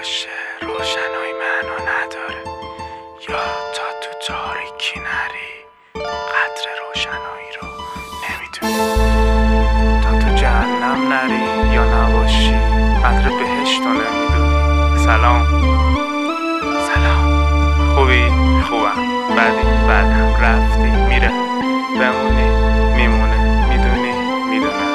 باشه روشنایی معنا نداره، یا تا تو تاریکی نری قدر روشنایی رو نمیدونی، تا تو جهنم نری یا نباشی قدر بهشت رو نمیدونی. سلام خوبی؟ خوبم. بعدم رفتی میره، بمونی میمونه، میدونی میدونم.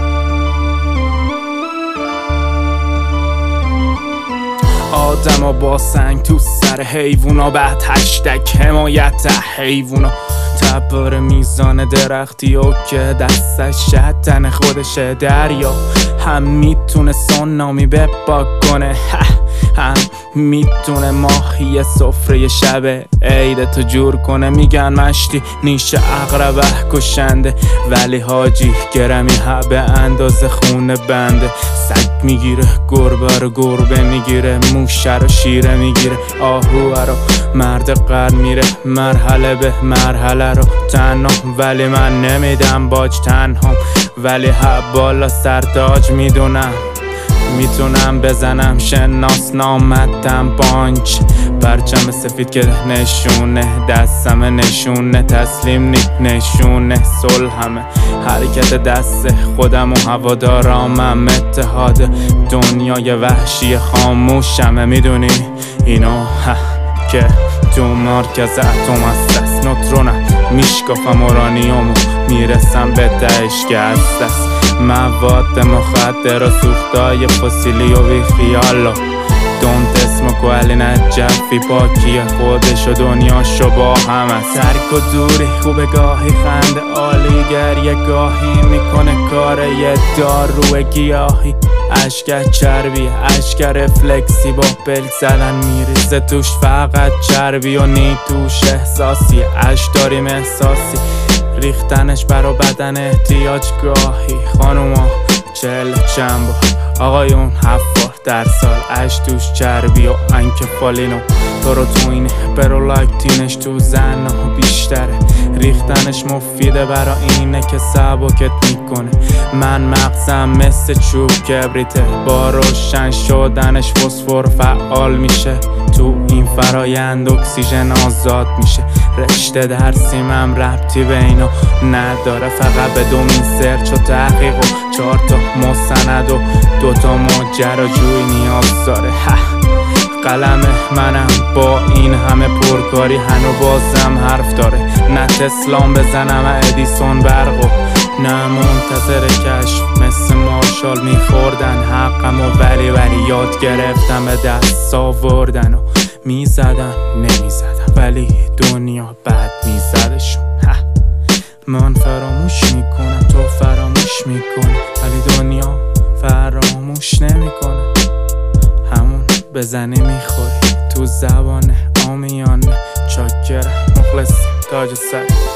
آدما با سنگ تو سر حیوونا، بعد هشتگ حمایت حیوونا. تبار میزان درختی و که دستش شدن خودشه دریا، هم میتونه سونامی بپاک کنه، هم میتونه ماهی سفره شب عید تو جور کنه. میگن مشتی نیش اقربه کشنده، ولی حاجی گرمی به اندازه خونه بنده. سگ میگیره گربه رو گربه میگیره، موشه رو شیره میگیره، آهو رو مرد قرن میره مرحله به مرحله رو تنها. ولی من نمیدم باج تنهام، ولی بالا سر تاج میدونم، میتونم بزنم شناس نامدم بانچ. پرچم سفید که نشونه دستم، نشونه تسلیم نی نشونه صلحمه، حرکت دست خودم و هوادارامم، اتحاد دنیای وحشی خاموشمه. میدونی اینو که تو مرکز اتم هست، نوترونم میشکافم اورانیومو، میرسم به تهش که هست است. مواد مخدر و سوختای فسیلی و بی خیالو دونت اسمو علی نجفی، پاکی خودش و دنیاشو با هم است. ترک و دوری خوبه گاهی خنده عالی، گریه گاهی میکنه کار یه دارو گیاهی. اشک چربی اشک رفلکسی، با پلک زدن میریزه توش فقط چربی و نی توش احساسی. اش داریم احساسی ریختنش برا بدن احتیاج گاهی. خانوما 40 چند بار، آقایون 7 بار در سال. اش توش چربی و انکفالینو، پروتئین پرولاکتینش تو زن بیشتره. ریختنش مفیده برا اینه که سبکت میکنه. من مغزم مثل چوب کبریته، با روشن شدنش فسفر فعال میشه. تو این فرایند اکسیژن آزاد میشه. رشته درسیمم ربطی به اینو نداره، فقط به دومین سرچ و تحقیق و 4 تا مستند و 2 تا ماجراجویی نیاز داره. قلم منم با این همه پرکاری هنو بازم حرف داره. نه تسلام بزنم ادیسون برقو، نه منتظر کشف مثل مارشال میخوردن حقم و ولی یاد گرفتم به دست آوردن و میزدن نمیزدن، ولی دنیا بد میزدشون. من فراموش میکنم تو فراموش میکنی، ولی دنیا فراموش نمیکنه. همون بزنی میخوری تو زبان آمیانه. چاکر مخلص تاج سر.